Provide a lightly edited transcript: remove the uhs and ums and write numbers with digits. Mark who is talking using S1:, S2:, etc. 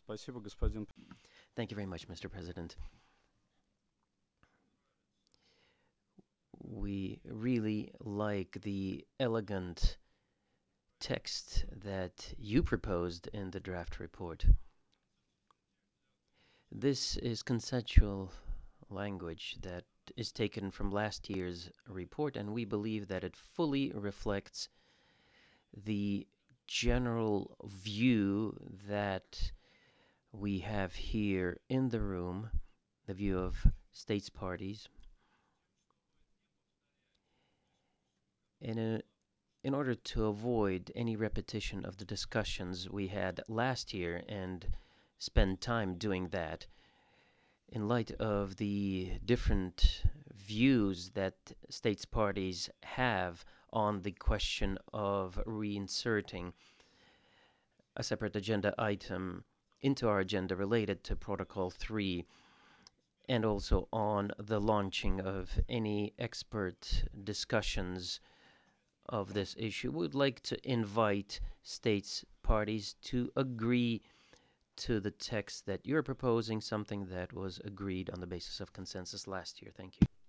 S1: Спасибо, господин.
S2: Thank you very much, Mr. President. We really like the elegant text that you proposed in the draft report. This is conceptual language that is taken from last year's report, and we believe that it fully reflects the general view that we have here in the room, the view of states parties. In, a, in order to avoid any repetition of the discussions we had last year and spend time doing that, in light of the different views that states parties have on the question of reinserting a separate agenda item into our agenda related to Protocol 3, and also on the launching of any expert discussions of this issue. We would like to invite states parties to agree to the text that you're proposing, something that was agreed on the basis of consensus last year. Thank you.